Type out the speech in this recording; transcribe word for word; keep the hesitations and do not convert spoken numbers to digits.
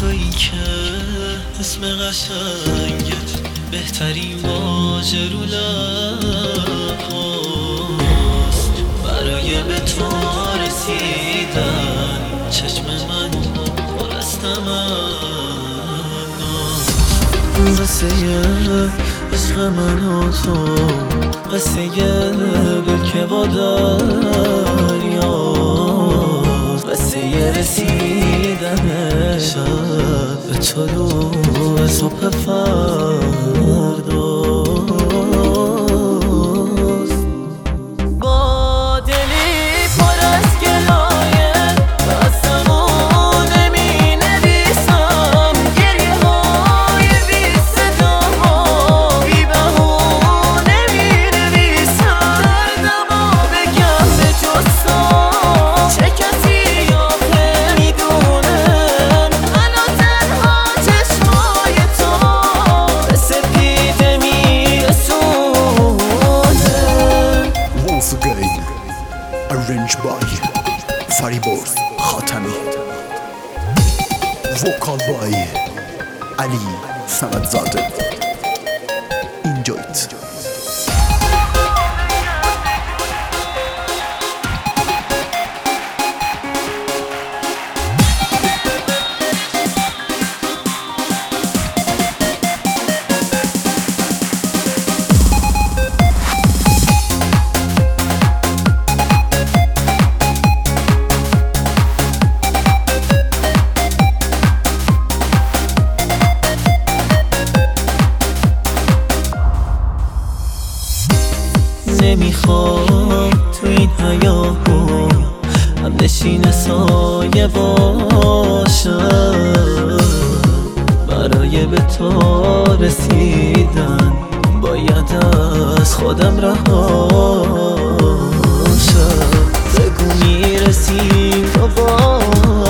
تویی که اسم قشنگت بهترین واژه رو لب‌هاست. برای به تو رسیدن چشم من پر از تمناست. قصه عشق من و تو قصه دل که با دریاست. قصه رسیدن شب به تو رو صبح فرداست. با دلی پر از گلایه دستمو نمی نویسم. گریه های بی صدا بی بهونه می نویسم. دردمو بگم به جز تو چه کسی آخه میدونه. منو تنها چشمای تو به سپیده میرسونه. Once again arranged by Fariborz Khatami, vocal by Ali Samatzadeh. Enjoy it. نمیخوام تو این هیاهو هم نشین سایه باشم. برای به تو رسیدن باید از خودم رهاشم. بگو میرسیم تو با